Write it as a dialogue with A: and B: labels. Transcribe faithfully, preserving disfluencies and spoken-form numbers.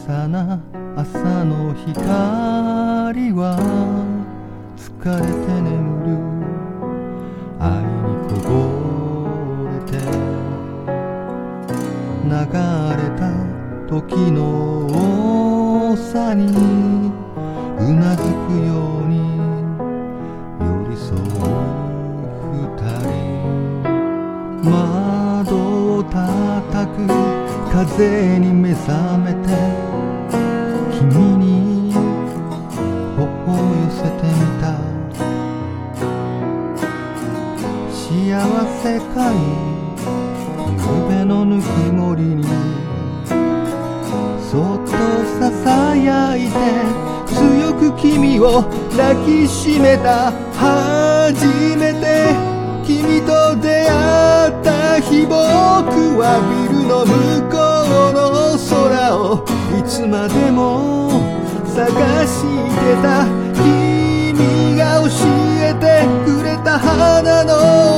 A: さな朝の光は疲れて眠る愛にこぼれて流れた時の多さにうなずくように寄り添う二人窓を叩く風に目覚めて君に頬を寄せてみた幸せかい夢のぬくもりにそっとささやいて強く君を抱きしめた初めて君と出会った日僕はビルの向こうの空をいつまでも探してた君が教えてくれた花の